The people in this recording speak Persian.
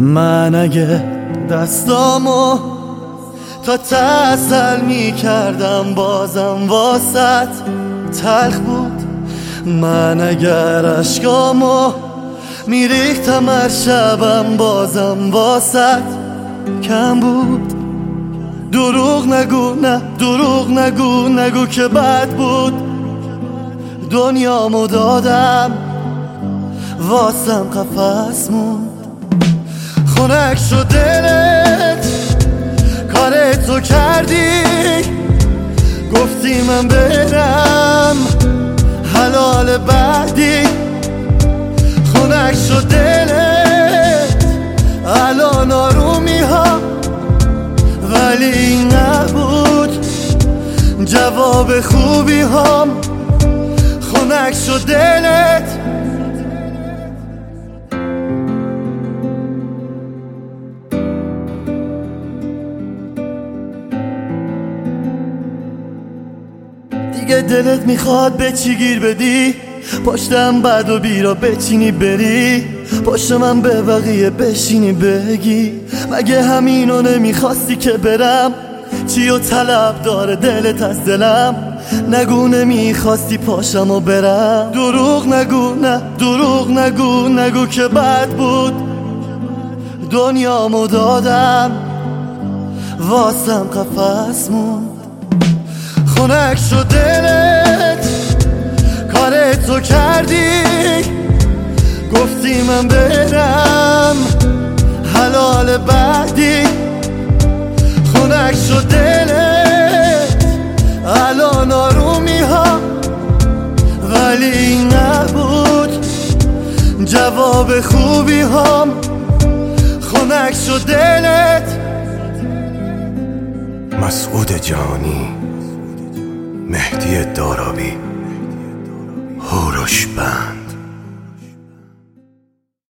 من اگه دستامو تا تسل می کردم بازم واسط تلخ بود. من اگر عشقامو می ریختم هر شبم بازم واسط کم بود. دروغ نگو، نه دروغ نگو، نگو که بد بود. دنیامو دادم واسم قفس موند. خنک شد دلت کار تو کردی، گفتی من برم حلال بعدی. خنک شد دلت الان آرومی ها، ولی این نبود جواب خوبی هم. خنک شد دلت دیگه دلت میخواد به چی گیر بدی؟ پشتم بد و بیرا بچینی بری، پشت من به بقیه بشینی بگی مگه همینو نمیخواستی که برم؟ چی و طلب داره دلت از دلم؟ نگو نمیخواستی پاشم و برم. دروغ نگو، نه دروغ نگو، نگو که بد بود. دنیامو دادم واسم قفس موند. خنک شد دلت کار تو کردی، گفتی من برم حلال بعدی. خنک شد دلت الان آرومی ها، ولی این نبود جواب خوبی هم. خنک شد دلت. مسعود جانی، مهدی دارابی، هوروش بند.